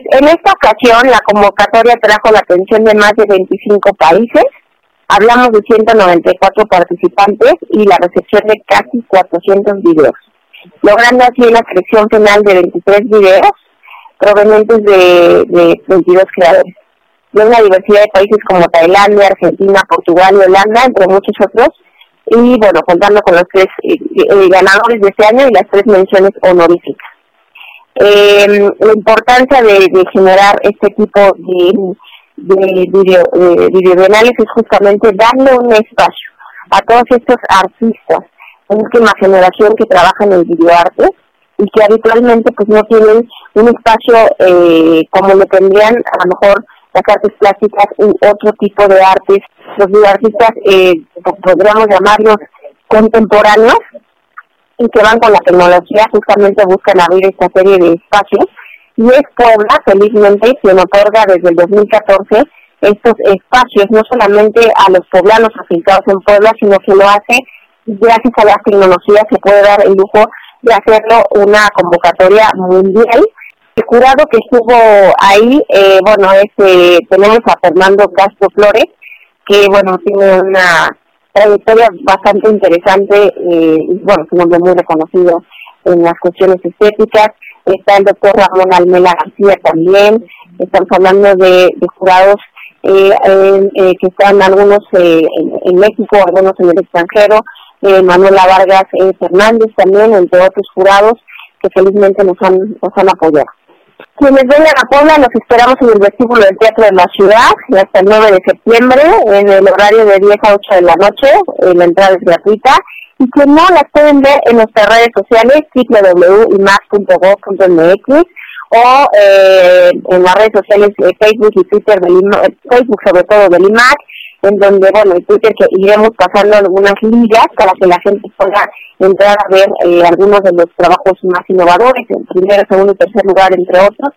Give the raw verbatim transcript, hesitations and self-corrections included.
En esta ocasión, la convocatoria trajo la atención de más de veinticinco países. Hablamos de ciento noventa y cuatro participantes y la recepción de casi cuatrocientos videos, logrando así una selección final de veintitrés videos provenientes de, de veintidós creadores, de una diversidad de países como Tailandia, Argentina, Portugal y Holanda, entre muchos otros, y bueno, contando con los tres eh, eh, ganadores de este año y las tres menciones honoríficas. Eh, la importancia de, de generar este tipo de, de video, de videobienales es justamente darle un espacio a todos estos artistas de última generación que trabajan en videoarte y que habitualmente pues no tienen un espacio eh, como lo tendrían a lo mejor las artes plásticas u otro tipo de artes. Los videoartistas eh, podríamos llamarlos contemporáneos y que van con la tecnología, justamente buscan abrir esta serie de espacios, y es Puebla, felizmente, quien otorga desde el dos mil catorce estos espacios, no solamente a los poblanos afincados en Puebla, sino que lo hace gracias a las tecnologías, se puede dar el lujo de hacerlo una convocatoria mundial. El jurado que estuvo ahí, eh, bueno, es, eh, tenemos a Fernando Castro Flores, que bueno, tiene una trayectoria bastante interesante, eh, y bueno, es un hombre muy reconocido en las cuestiones estéticas. Está el doctor Ramón Almela García también. Estamos hablando de, de jurados eh, eh, eh, que están algunos eh, en, en México, algunos en el extranjero. Eh, Manuela Vargas eh, Fernández también, entre otros jurados que felizmente nos han, nos han apoyado. Quienes vengan a Puebla, los esperamos en el vestíbulo del Teatro de la Ciudad hasta el nueve de septiembre, en el horario de diez a ocho de la noche. Eh, la entrada es gratuita, y que no las pueden ver en nuestras redes sociales, doble u doble u doble u punto i m a c punto gov punto m x, o eh, en las redes sociales eh, Facebook y Twitter, del I M A C, Facebook sobre todo del I M A C, en donde, bueno, en Twitter que iremos pasando algunas ligas para que la gente pueda entrar a ver eh, algunos de los trabajos más innovadores, en primero, segundo y tercer lugar, entre otros,